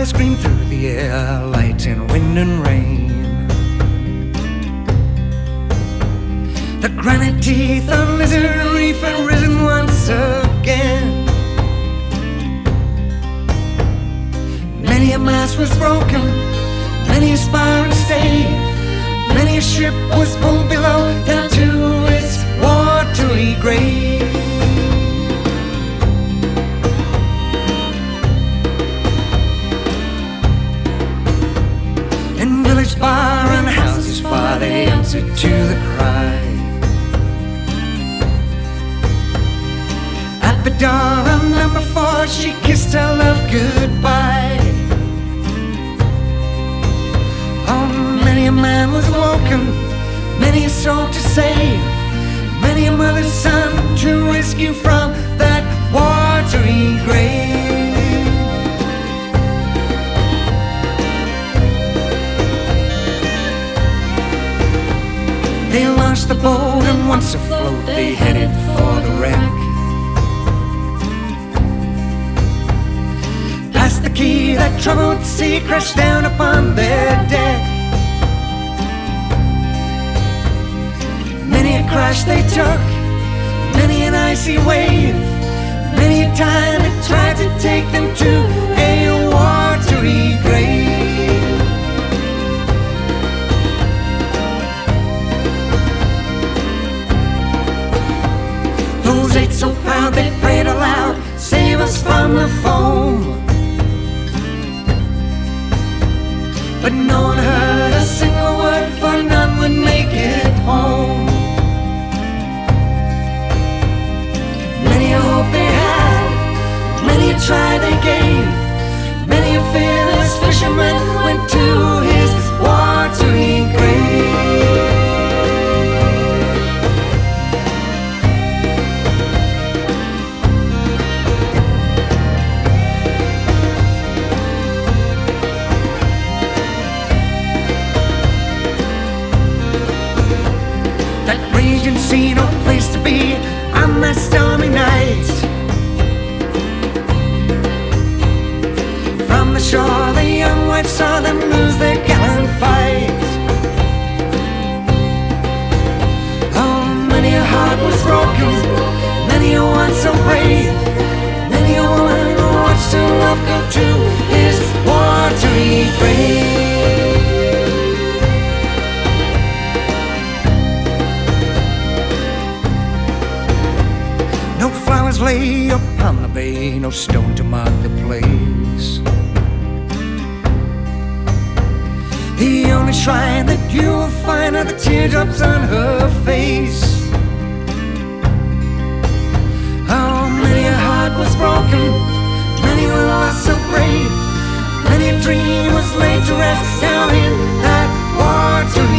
scream through the air, light and wind and rain. The granite teeth of lizard reef had risen once again. Many a mast was broken, many a spar was staved, many a ship was pulled below down to its watery grave. In village bar and houses far they answered to the cry. At the door of number 4 she kissed her love goodbye. Many a man was woken, many a soul to save, many a mother's son to rescue from that watery grave. They launched the boat and once afloat they headed for the wreck. Past the quay that troubled sea crashed down upon their deck. Many a crash they took, many an icy wave, many a time it tried to take them to a watery grave. Those 8 so proud they prayed aloud, save us from the foam. But no one heard a single word, for none would make it home. Many a hope they had, many a try they gave, many a fearless fisherman went to his watery grave. That raging sea, no place to be on that stormy night. From the shore the young wife saw them lose their gallant fight. Oh, many a heart was broken, many a one so brave, many a woman who watched her love go to his watery grave. No flowers lay upon the bay, no stone to mark the place. The only shrine that you will find are the teardrops on her face. Oh, many a heart was broken, many were lost so brave, many a dream was laid to rest down in that watery